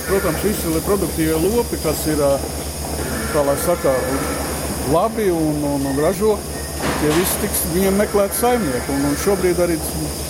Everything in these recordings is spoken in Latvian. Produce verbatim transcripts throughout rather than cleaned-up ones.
protams, visi produktīvie lopi, kas ir, kā lai saka, labi un, un, un ražo, tie visi tiks viņiem meklēt saimnieku. Un, un šobrīd arī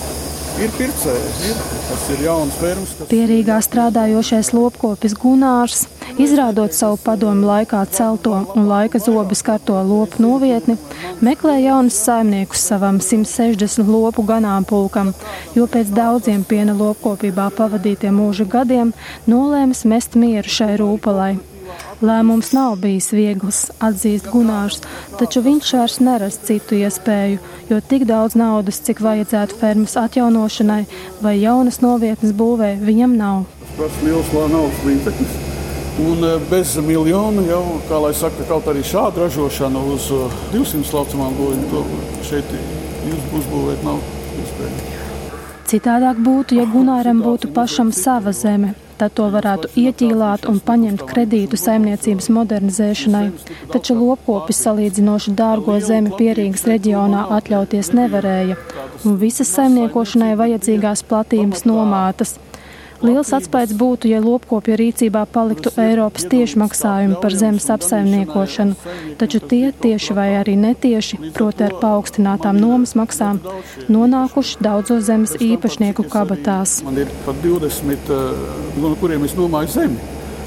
ir pircēji, ir, tas ir jauns fermas. Kas... Pierīgā strādājošais lopkopis Gunārs, izrādot savu padomu laikā celto un laika zobis karto lopu novietni, meklē jaunus saimniekus savam simt sešdesmit lopu ganāmpulkam, jo pēc daudziem piena lopkopībā pavadītiem mūža gadiem nolēmis mest mieru šai rūpalai. Lēmums nav bijis viegls, atzīst Gunārs, taču viņš vairs neras citu iespēju, jo tik daudz naudas, cik vajadzētu fermas atjaunošanai vai jaunas novietnes būvē, viņam nav. Tas liels naudas līdzeklis, un bez miljonu jau, kā lai saka, kaut arī šādu ražošanu uz divsimt laucamām būviem, to šeit uzbūvēt nav iespējams. Citādāk būtu, ja Gunāram būtu pašam sava zeme. Tad to varētu ieķīlāt un paņemt kredītu saimniecības modernizēšanai, taču lopkopis salīdzinoši dārgo zemi Pierīgas reģionā atļauties nevarēja, un visas saimniekošanai vajadzīgās platības nomātas. Liels atspaids būtu, ja lopkopja rīcībā paliktu Eiropas tiešmaksājumi par zemes apsaimniekošanu, taču tie tieši vai arī netieši, proti ar paaugstinātām nomas maksām, nonākuši daudzo zemes īpašnieku kabatās. Man ir pat divdesmit, no kuriem es nomāju zemi.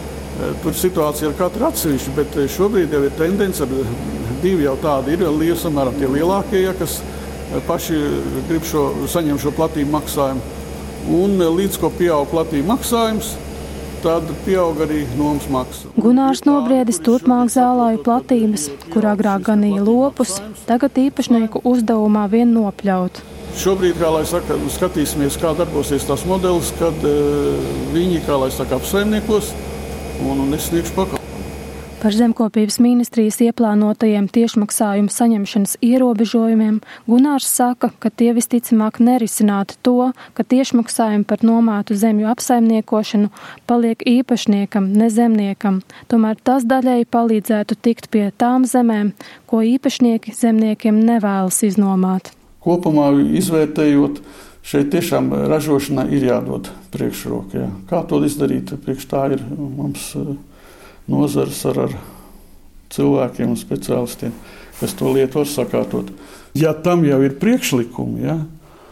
Tur situācija ir katra atsevišķa, bet šobrīd jau ir tendence, divi jau tādi ir, samērā tie lielākie, ja, kas paši grib šo, saņem šo platību maksājumu. Un līdz ko pieaug platība maksājums, tad pieaug arī nomas maksa. Gunārs nobriedis turpmāk zālāju platības, kur agrāk ganīja lopus, tagad īpašnieku uzdevumā vien nopļaut. Šobrīd, kā lai saka, skatīsimies, kā darbosies tās modelis, kad uh, viņi, kā lai saka, apsaimniekos un, un es sniegšu pakalpojumu. Par zemkopības ministrijas ieplānotajiem tiešmaksājumu saņemšanas ierobežojumiem Gunārs saka, ka tie visticamāk nerisinātu to, ka tiešmaksājumi par nomātu zemju apsaimniekošanu paliek īpašniekam, ne zemniekam. Tomēr tas daļēji palīdzētu tikt pie tām zemēm, ko īpašnieki zemniekiem nevēlas iznomāt. Kopumā izvērtējot, šeit tiešām ražošanai ir jādod priekšroka. Jā. Kā to izdarīt? Priekš tā ir mums nozars ar, ar cilvēkiem un speciālistiem, kas to lietu var sakārtot. Ja tam jau ir priekšlikumi, ja,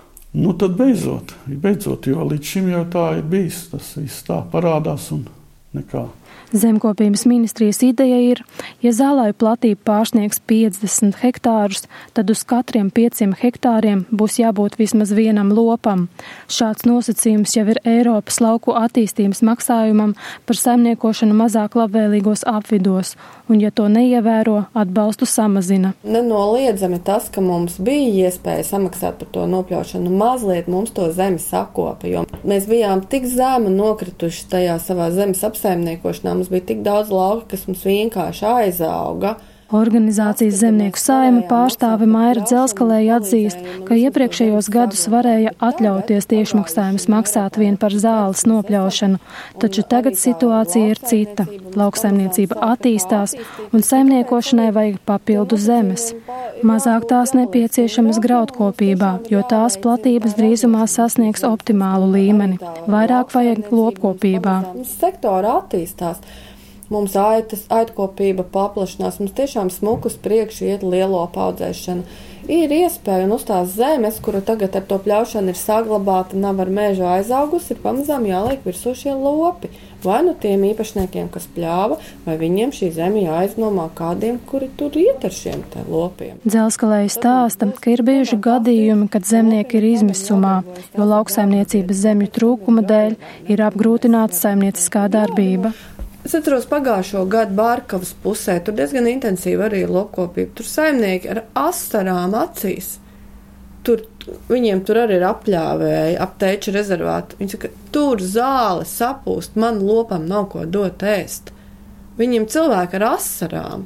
nu tad beidzot, beidzot, jo līdz šim jau tā ir bijis. Tas viss tā parādās un nekā. Zemkopības ministrijas ideja ir, ja zālāju platība pārsniegs piecdesmit hektārus, tad uz katriem pieciem hektāriem būs jābūt vismaz vienam lopam. Šāds nosacījums jau ir Eiropas lauku attīstības maksājumam par saimniekošanu mazāk labvēlīgos apvidos, un ja to neievēro, atbalstu samazina. Nenoliedzami tas, ka mums bija iespēja samaksāt par to nopļaušanu, mazliet mums to zemi sakopa, jo mēs bijām tik zemi nokrituši tajā savā zemes apsaimniekošanā. Mums bija tik daudz lauka, kas mums vienkārši aizauga. Organizācijas Zemnieku saima pārstāve Maira Dzelskalēja atzīst, ka iepriekšējos gadus varēja atļauties tiešmaksājumus maksāt vien par zāles nopļaušanu, taču tagad situācija ir cita. Lauksaimniecība attīstās un saimniekošanai vajag papildu zemes. Mazāk tās nepieciešamas graudkopībā, jo tās platības drīzumā sasniegs optimālu līmeni. Vairāk vajag lopkopībā. Sektora attīstās. Mums aitas, aitkopība paplašinās, mums tiešām smuku uz priekšu iet lielo paudzēšanu. Ir iespēja, un uz tās zemes, kura tagad ar to pļaušanu ir saglabāta, nav ar mēžu aizaugusi, ir pamazām jāliek virsū šie lopi. Vai nu tiem īpašniekiem, kas pļāva, vai viņiem šī zeme jāiznomā kādiem, kuri tur iet ar šiem te lopiem. Dzelskalēja stāsta, ka ir bijuši gadījumi, kad zemnieki ir izmisumā, jo lauksaimniecības zemju trūkuma dēļ ir apgrūtināta saimnieciskā darbība. Es atceros pagājušo gadu Bārkavas pusē, tur diezgan intensīvi arī ir lopkopība. Tur saimnieki ar asarām acīs, tur, viņiem tur arī ir apļāvēji, apteiču rezervāti. Viņi saka, tur zāle sapūst, man lopam nav ko dot ēst. Viņiem cilvēki ar asarām.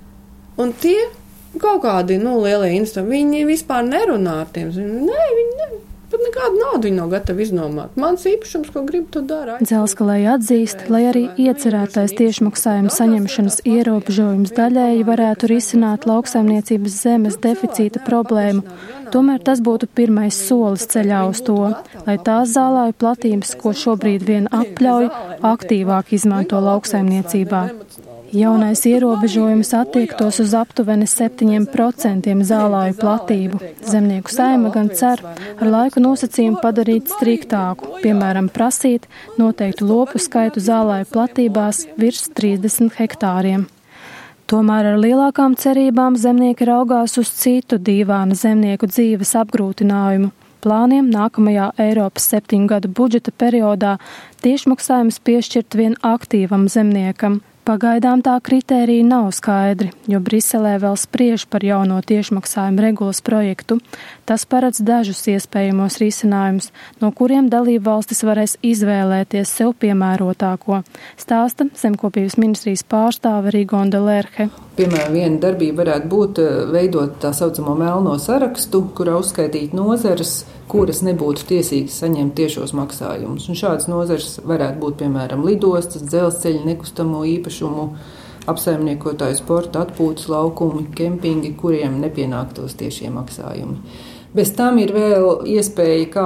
Un tie kaut kādi, nu, lielie instrumenti, viņi vispār nerunā ar tiem. Nē, viņi ne, pat pat nekādu naudu viņi nav gatavi iznomāt. Mans īpašums, ko grib, to dara. Dzelzkalēji atzīst, lai arī iecerētais tiešmaksājuma saņemšanas ierobežojums daļēji varētu risināt lauksaimniecības zemes deficīta problēmu, tomēr tas būtu pirmais solis ceļā uz to, lai tās zālāju platības, ko šobrīd vien apļauj, aktīvāk izmanto lauksaimniecībā. Jaunais ierobežojums attiektos uz aptuveni septiņiem procentiem zālāju platību. Zemnieku saima gan cer ar laiku nosacījumu padarīt striktāku, piemēram, prasīt noteiktu lopu skaitu zālāju platībās virs trīsdesmit hektāriem. Tomēr ar lielākām cerībām zemnieki raugās uz citu dīvānu zemnieku dzīves apgrūtinājumu. Plāniem nākamajā Eiropas septiņu gadu budžeta periodā tiešmaksājums piešķirt vien aktīvam zemniekam. Pagaidām tā kritērija nav skaidri, jo Briselē vēl spriež par jauno tiešmaksājumu regulas projektu. Tas paredz dažus iespējamos risinājumus, no kuriem dalību valstis varēs izvēlēties sev piemērotāko, stāsta Zemkopības ministrijas pārstāve Rigonda Lerhe. Piemēram, viena darbība varētu būt veidot tā saucamo melno sarakstu, kurā uzskaitīt nozares, kuras nebūtu tiesīgas saņemt tiešos maksājumus. Un šādas nozares varētu būt, piemēram, lidostas, dzelzceļa, nekustamo īpašumu, apsaimniekotāju sporta, atpūtas laukumi, kempingi, kuriem nepienāktos tiešie maksājumi. Bez tam ir vēl iespēja, kā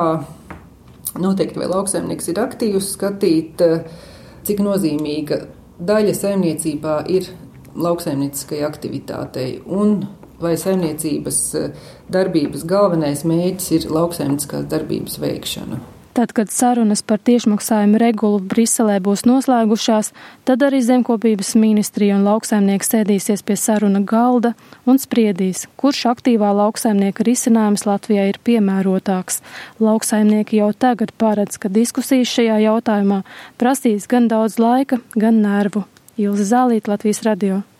noteikti vai lauksaimnieks ir aktīvs, skatīt, cik nozīmīga daļa saimniecībā ir lauksaimnieciskai aktivitātei un vai saimniecības darbības galvenais mērķis ir lauksaimnieciskās darbības veikšana. Tad, kad sarunas par tiešmaksājumu regulu Briselē būs noslēgušās, tad arī Zemkopības ministrija un lauksaimnieki sēdīsies pie saruna galda un spriedīs, kurš aktīvā lauksaimnieka risinājums Latvijai ir piemērotāks. Lauksaimnieki jau tagad paredz, ka diskusijas šajā jautājumā prasīs gan daudz laika, gan nervu. Ilze Zālīte, Latvijas radio.